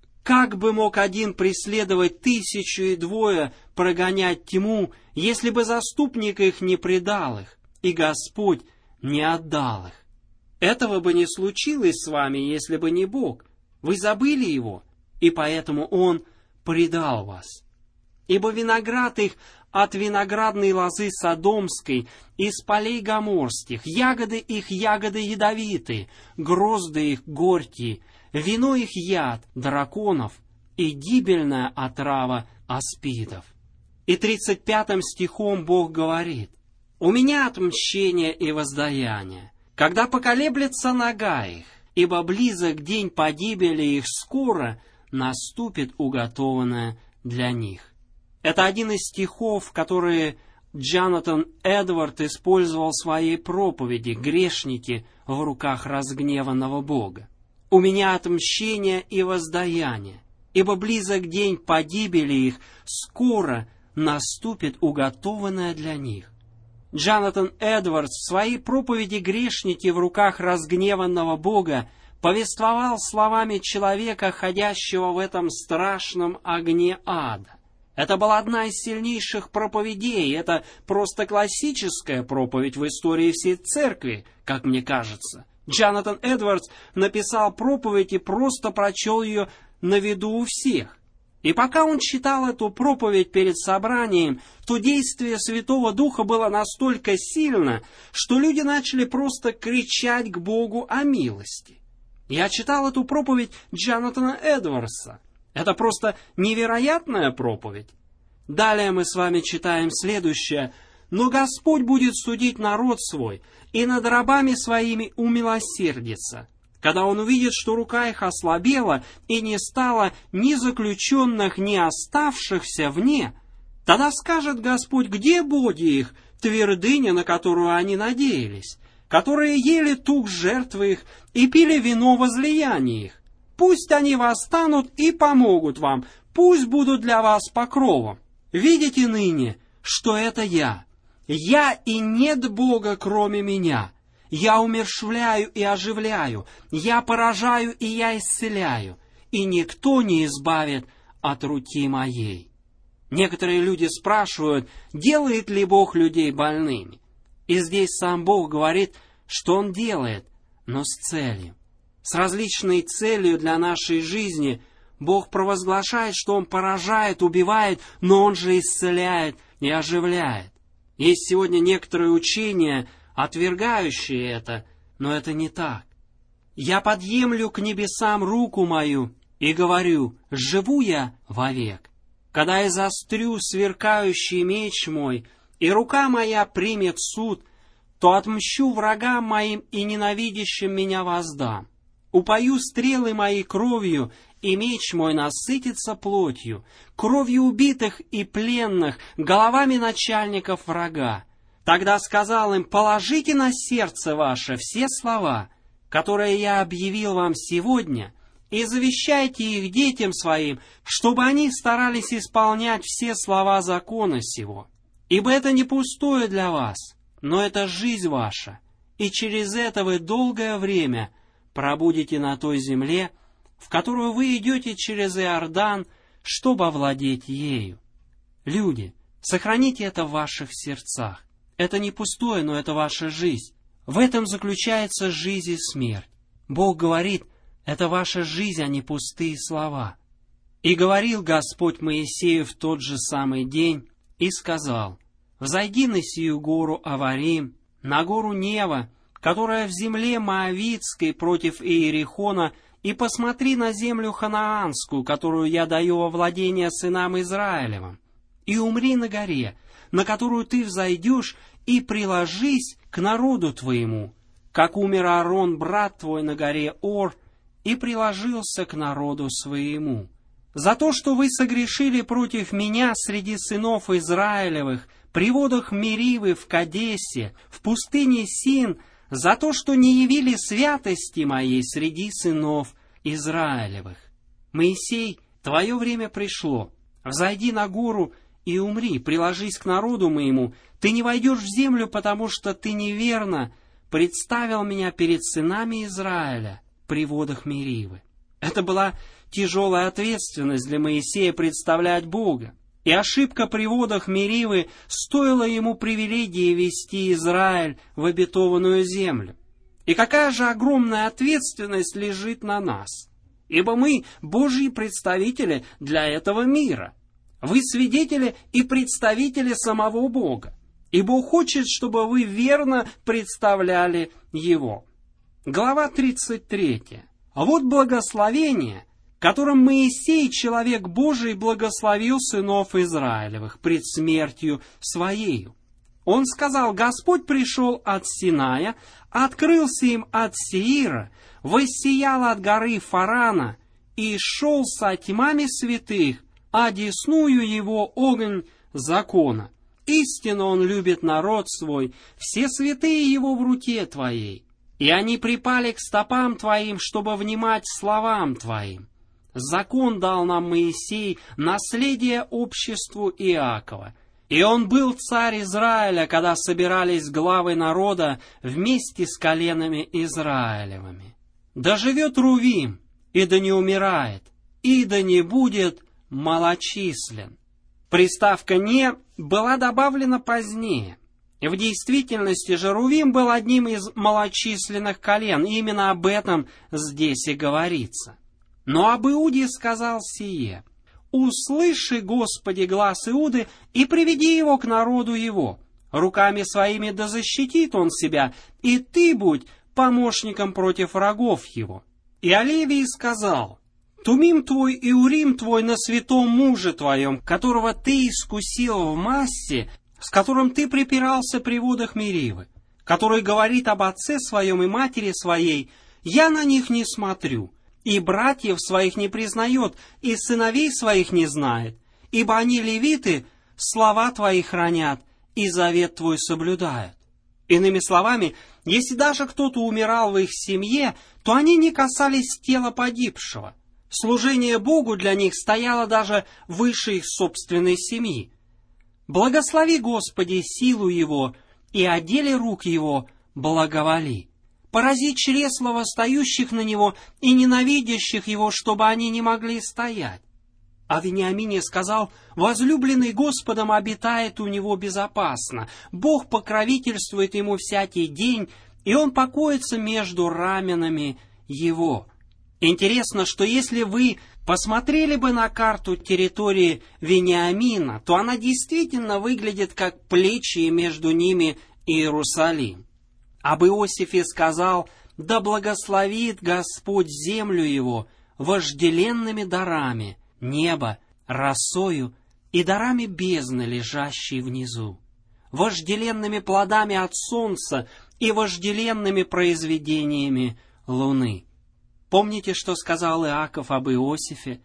Как бы мог один преследовать 1000 и 2 прогонять тьму, если бы заступник их не предал их, и Господь не отдал их? Этого бы не случилось с вами, если бы не Бог. Вы забыли Его, и поэтому Он предал вас. Ибо виноград их от виноградной лозы Содомской, из полей гоморских, ягоды их ягоды ядовитые, грозды их горькие, вино их яд драконов и гибельная отрава аспидов. И 35 стихом Бог говорит: У меня отмщение и воздаяние, когда поколеблется нога их, ибо близок день погибели их, скоро наступит уготованное для них». Это один из стихов, которые Джонатан Эдвард использовал в своей проповеди «Грешники в руках разгневанного Бога». «У меня отмщение и воздаяние, ибо близок день погибели их, скоро наступит уготованное для них». Джонатан Эдвардс в своей проповеди «Грешники в руках разгневанного Бога» повествовал словами человека, ходящего в этом страшном огне ада. Это была одна из сильнейших проповедей, это просто классическая проповедь в истории всей церкви, как мне кажется. Джонатан Эдвардс написал проповедь и просто прочел ее на виду у всех. И пока он читал эту проповедь перед собранием, то действие Святого Духа было настолько сильно, что люди начали просто кричать к Богу о милости. Я читал эту проповедь Джонатана Эдвардса. Это просто невероятная проповедь. Далее мы с вами читаем следующее. «Но Господь будет судить народ свой, и над рабами своими умилосердится, когда Он увидит, что рука их ослабела, и не стало ни заключенных, ни оставшихся вне, тогда скажет Господь: где боги их, твердыня, на которую они надеялись, которые ели тук жертвы их и пили вино возлияния их? Пусть они восстанут и помогут вам, пусть будут для вас покровом. Видите ныне, что это я и нет Бога, кроме меня. Я умерщвляю и оживляю, я поражаю и я исцеляю, и никто не избавит от руки моей». Некоторые люди спрашивают, делает ли Бог людей больными. И здесь сам Бог говорит, что Он делает, но с целью. С различной целью для нашей жизни. Бог провозглашает, что Он поражает, убивает, но Он же исцеляет и оживляет. Есть сегодня некоторые учения, отвергающие это, но это не так. «Я подъемлю к небесам руку мою и говорю: живу я вовек. Когда я заострю сверкающий меч мой, и рука моя примет суд, то отмщу врагам моим и ненавидящим меня воздам. Упою стрелы мои кровью, и меч мой насытится плотью, кровью убитых и пленных, головами начальников врага. Тогда сказал им: положите на сердце ваше все слова, которые я объявил вам сегодня, и завещайте их детям своим, чтобы они старались исполнять все слова закона сего. Ибо это не пустое для вас, но это жизнь ваша, и через это вы долгое время пробудете на той земле, в которую вы идете через Иордан, чтобы овладеть ею». Люди, сохраните это в ваших сердцах. Это не пустое, но это ваша жизнь. В этом заключается жизнь и смерть. Бог говорит, это ваша жизнь, а не пустые слова. «И говорил Господь Моисею в тот же самый день, и сказал: взойди на сию гору Аварим, на гору Нева, которая в земле Моавитской против Иерихона, и посмотри на землю ханаанскую, которую я даю во владение сынам Израилевым, и умри на горе, на которую ты взойдешь, и приложись к народу твоему, как умер Аарон, брат твой, на горе Ор, и приложился к народу своему. За то, что вы согрешили против меня среди сынов Израилевых, при водах Меривы в Кадесе, в пустыне Син, за то, что не явили святости моей среди сынов Израилевых. Моисей, твое время пришло. Взойди на гору и умри, приложись к народу моему. Ты не войдешь в землю, потому что ты неверно представил меня перед сынами Израиля при водах Меривы». Это была тяжелая ответственность для Моисея представлять Бога. И ошибка при водах Меривы стоила ему привилегии вести Израиль в обетованную землю. И какая же огромная ответственность лежит на нас? Ибо мы Божьи представители для этого мира. Вы свидетели и представители самого Бога. И Бог хочет, чтобы вы верно представляли Его. Глава 33. Вот благословение, которым Моисей, человек Божий, благословил сынов Израилевых пред смертью своею. Он сказал: Господь пришел от Синая, открылся им от Сеира, воссиял от горы Фарана и шел со тьмами святых, одесную его огонь закона. Истинно он любит народ свой, все святые его в руке твоей. И они припали к стопам твоим, чтобы внимать словам твоим. Закон дал нам Моисей, наследие обществу Иакова. И он был царь Израиля, когда собирались главы народа вместе с коленами Израилевыми. Да живет Рувим, и да не умирает, и да не будет малочислен. Приставка «не» была добавлена позднее. В действительности же Рувим был одним из малочисленных колен, и именно об этом здесь и говорится. Но об Иуде сказал сие: «Услыши, Господи, глас Иуды, и приведи его к народу его. Руками своими да защитит он себя, и ты будь помощником против врагов его». И о Левии сказал: «Тумим твой и Урим твой на святом муже твоем, которого ты искусил в массе, с которым ты припирался при водах Меривы, который говорит об отце своем и матери своей: я на них не смотрю, и братьев своих не признает, и сыновей своих не знает, ибо они, левиты, слова твои хранят, и завет твой соблюдают». Иными словами, если даже кто-то умирал в их семье, то они не касались тела погибшего. Служение Богу для них стояло даже выше их собственной семьи. «Благослови, Господи, силу Его, и о деле рук Его благоволи. Порази чресла восстающих на Него и ненавидящих Его, чтобы они не могли стоять». О Вениамине сказал: «Возлюбленный Господом обитает у него безопасно. Бог покровительствует ему всякий день, и он покоится между раменами его». Интересно, что если вы посмотрели бы на карту территории Вениамина, то она действительно выглядит как плечи, и между ними Иерусалим. Об Иосифе сказал: «Да благословит Господь землю его вожделенными дарами, небо росою и дарами бездны, лежащей внизу, вожделенными плодами от солнца и вожделенными произведениями луны». Помните, что сказал Иаков об Иосифе?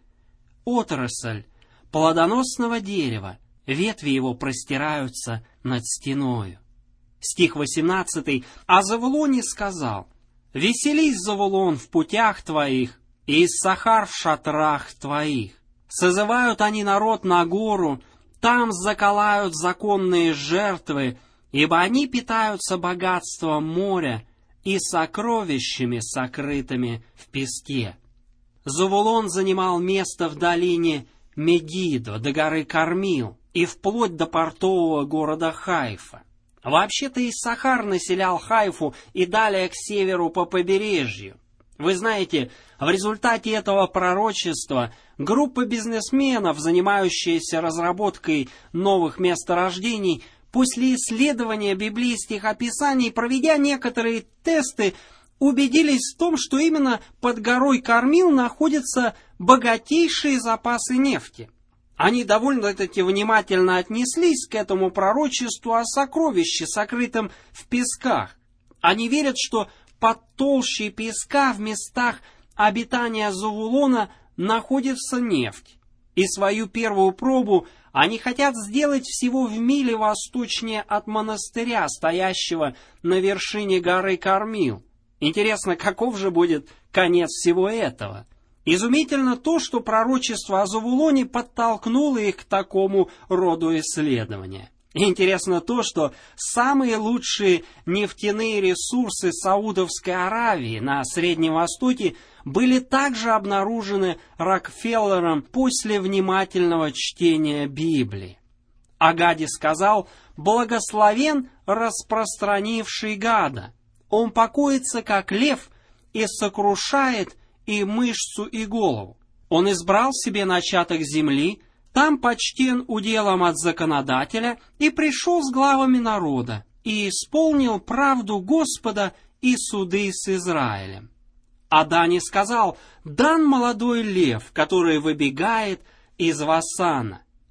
«Отрасль плодоносного дерева, ветви его простираются над стеною». Стих 18. О Завулоне сказал: «Веселись, Завулон, в путях твоих, и Иссахар в шатрах твоих. Созывают они народ на гору, там заколают законные жертвы, ибо они питаются богатством моря и сокровищами, сокрытыми в песке». Завулон занимал место в долине Мегидо, до горы Кармил, и вплоть до портового города Хайфа. Вообще-то Иссахар населял Хайфу и далее к северу по побережью. Вы знаете, в результате этого пророчества группа бизнесменов, занимающаяся разработкой новых месторождений, после исследования библейских описаний, проведя некоторые тесты, убедились в том, что именно под горой Кармил находятся богатейшие запасы нефти. Они довольно-таки внимательно отнеслись к этому пророчеству о сокровище, сокрытом в песках. Они верят, что под толщей песка в местах обитания Завулона находится нефть. И свою первую пробу они хотят сделать всего в миле восточнее от монастыря, стоящего на вершине горы Кармил. Интересно, каков же будет конец всего этого? Изумительно то, что пророчество о Завулоне подтолкнуло их к такому роду исследования. Интересно то, что самые лучшие нефтяные ресурсы Саудовской Аравии на Среднем Востоке были также обнаружены Рокфеллером после внимательного чтения Библии. О Гаде сказал: «Благословен распространивший Гада. Он покоится, как лев, и сокрушает и мышцу, и голову. Он избрал себе начаток земли, там почтен уделом от законодателя, и пришел с главами народа, и исполнил правду Господа и суды с Израилем». О Дане сказал: «Дан молодой лев, который выбегает из Васана.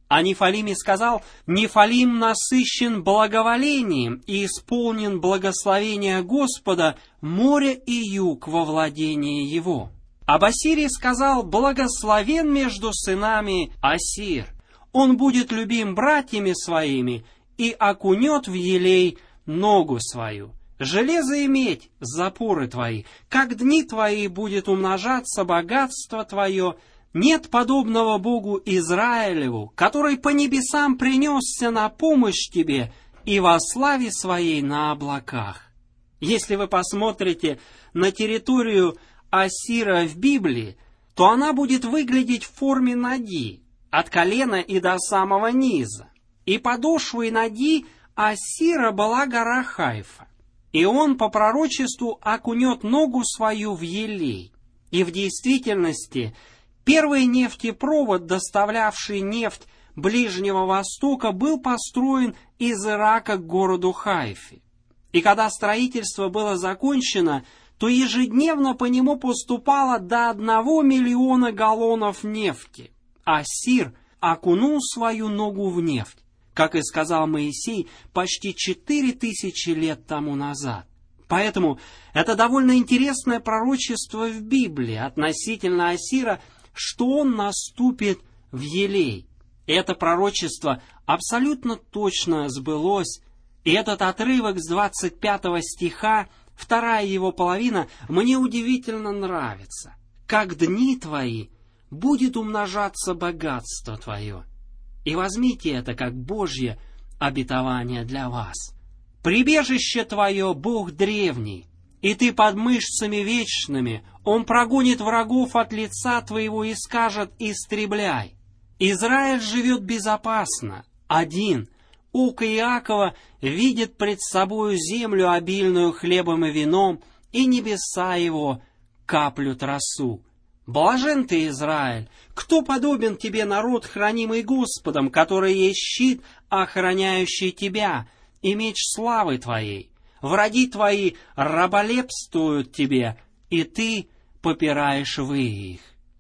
О Нефалиме сказал: «Нефалим насыщен благоволением и исполнен благословения Господа, море и юг во владении его». Об Ассире сказал: «Благословен между сынами Ассир. Он будет любим братьями своими и окунет в елей ногу свою. Железо и медь — запоры твои, как дни твои будет умножаться богатство твое. Нет подобного Богу Израилеву, который по небесам принесся на помощь тебе и во славе своей на облаках». Если вы посмотрите на территорию Ассира в Библии, то она будет выглядеть в форме ноги, от колена и до самого низа. И подошвой ноги Ассира была гора Хайфа. И он по пророчеству окунет ногу свою в елей. И в действительности первый нефтепровод, доставлявший нефть Ближнего Востока, был построен из Ирака к городу Хайфе. И когда строительство было закончено, то ежедневно по нему поступало до 1 миллиона галлонов нефти. Ассир окунул свою ногу в нефть, как и сказал Моисей почти 4000 лет тому назад. Поэтому это довольно интересное пророчество в Библии относительно Ассира, что он наступит в елей. И это пророчество абсолютно точно сбылось. И этот отрывок с 25 стиха, вторая его половина, мне удивительно нравится. «Как дни твои будет умножаться богатство твое». И возьмите это как Божье обетование для вас. «Прибежище твое Бог древний, и ты под мышцами вечными, Он прогонит врагов от лица твоего и скажет: истребляй. Израиль живет безопасно, один. Око Иакова видит пред собою землю, обильную хлебом и вином, и небеса его каплют росу. Блажен ты, Израиль! Кто подобен тебе, народ, хранимый Господом, который есть щит, охраняющий тебя, и меч славы твоей? Враги твои раболепствуют тебе, и ты попираешь их.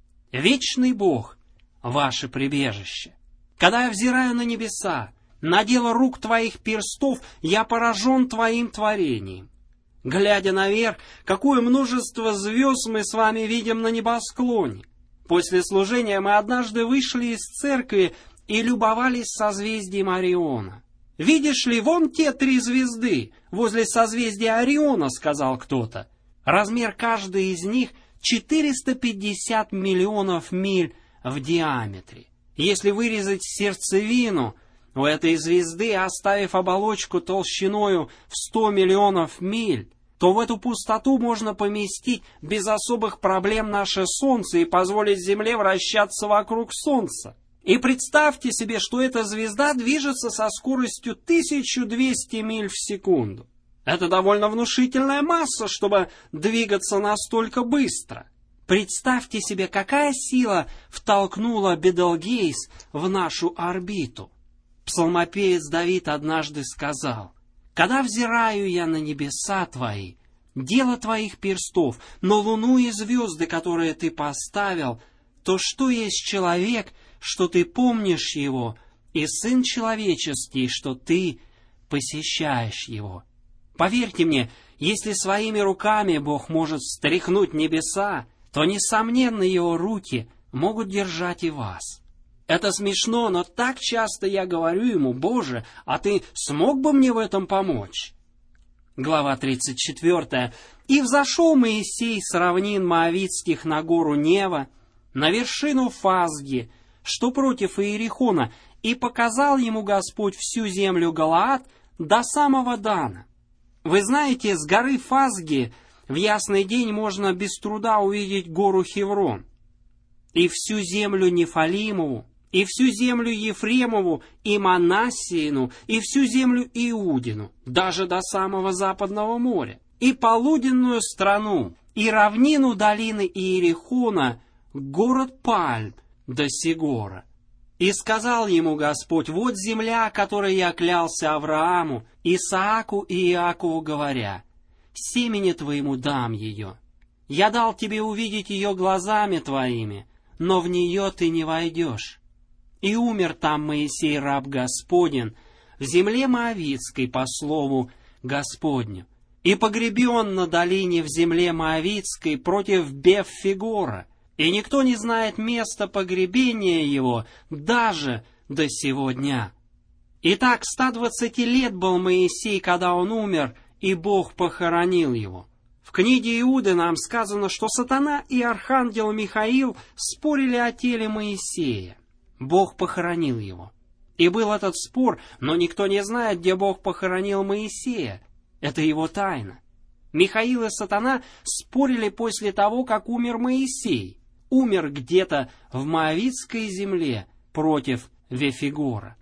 Вечный Бог — ваше прибежище. Когда я взираю на небеса, на дело рук твоих перстов, я поражен твоим творением. Глядя наверх, какое множество звезд мы с вами видим на небосклоне. После служения мы однажды вышли из церкви и любовались созвездием Ориона. «Видишь ли, вон те 3 звезды возле созвездия Ориона», — сказал кто-то. Размер каждой из них 450 миллионов миль в диаметре. Если вырезать сердцевину у этой звезды, оставив оболочку толщиною в 100 миллионов миль, то в эту пустоту можно поместить без особых проблем наше Солнце и позволить Земле вращаться вокруг Солнца. И представьте себе, что эта звезда движется со скоростью 1200 миль в секунду. Это довольно внушительная масса, чтобы двигаться настолько быстро. Представьте себе, какая сила втолкнула Бетельгейз в нашу орбиту. Псалмопевец Давид однажды сказал: «Когда взираю я на небеса твои, дело твоих перстов, на луну и звезды, которые ты поставил, то что есть человек, что ты помнишь его, и сын человеческий, что ты посещаешь его». Поверьте мне, если своими руками Бог может встряхнуть небеса, то, несомненно, его руки могут держать и вас. Это смешно, но так часто я говорю ему: «Боже, а ты смог бы мне в этом помочь?» Глава 34. «И взошел Моисей с равнин Моавитских на гору Нева, на вершину Фазги, что против Иерихона, и показал ему Господь всю землю Галаад до самого Дана». Вы знаете, с горы Фазги в ясный день можно без труда увидеть гору Хеврон, и всю землю Нефалимову, и всю землю Ефремову, и Манассиину, и всю землю Иудину, даже до самого Западного моря, и полуденную страну, и равнину долины Иерихона, город Пальм до Сигора. И сказал ему Господь: «Вот земля, которой я клялся Аврааму, Исааку и Иакову, говоря: семени твоему дам ее. Я дал тебе увидеть ее глазами твоими, но в нее ты не войдешь. И умер там Моисей, раб Господень, в земле Моавитской по слову Господню. И погребен на долине в земле Моавитской против Беф-Фигора. И никто не знает места погребения его даже до сего дня. Итак, 120 лет был Моисей, когда он умер, и Бог похоронил его. В книге Иуды нам сказано, что сатана и архангел Михаил спорили о теле Моисея. Бог похоронил его. И был этот спор, но никто не знает, где Бог похоронил Моисея. Это его тайна. Михаил и сатана спорили после того, как умер Моисей. Умер где-то в Моавитской земле против Вефигора.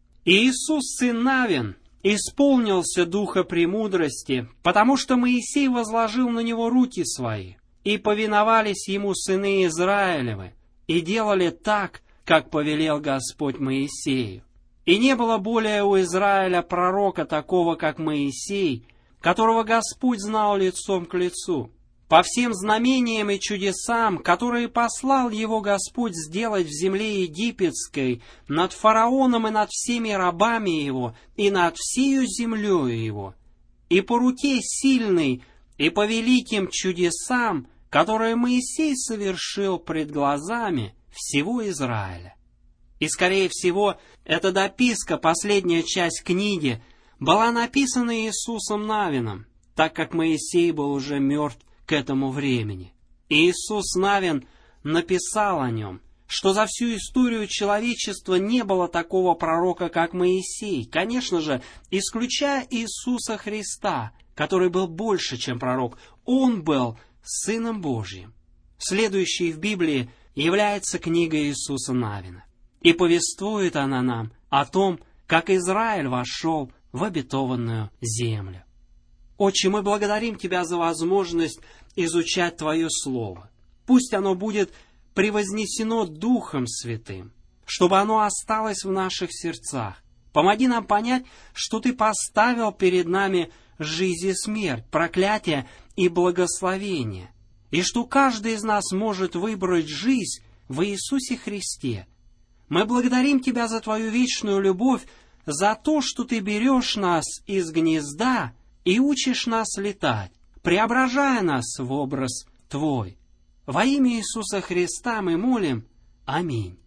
И Иисус, сын Навин, исполнился духа премудрости, потому что Моисей возложил на него руки свои, и повиновались ему сыны Израилевы, и делали так, как повелел Господь Моисею. И не было более у Израиля пророка такого, как Моисей, которого Господь знал лицом к лицу. По всем знамениям и чудесам, которые послал его Господь сделать в земле египетской, над фараоном и над всеми рабами его, и над всею землею его, и по руке сильной, и по великим чудесам, которые Моисей совершил пред глазами всего Израиля. И, скорее всего, эта дописка, последняя часть книги, была написана Иисусом Навином, так как Моисей был уже мертв к этому времени. И Иисус Навин написал о нем, что за всю историю человечества не было такого пророка, как Моисей, конечно же, исключая Иисуса Христа, который был больше, чем пророк. Он был Сыном Божьим. Следующей в Библии является книга Иисуса Навина. И повествует она нам о том, как Израиль вошел в обетованную землю. Отче, мы благодарим Тебя за возможность изучать Твое Слово. Пусть оно будет превознесено Духом Святым, чтобы оно осталось в наших сердцах. Помоги нам понять, что Ты поставил перед нами жизнь и смерть, проклятие и благословение, и что каждый из нас может выбрать жизнь в Иисусе Христе. Мы благодарим Тебя за Твою вечную любовь, за то, что Ты берешь нас из гнезда и учишь нас летать, преображая нас в образ Твой. Во имя Иисуса Христа мы молим. Аминь.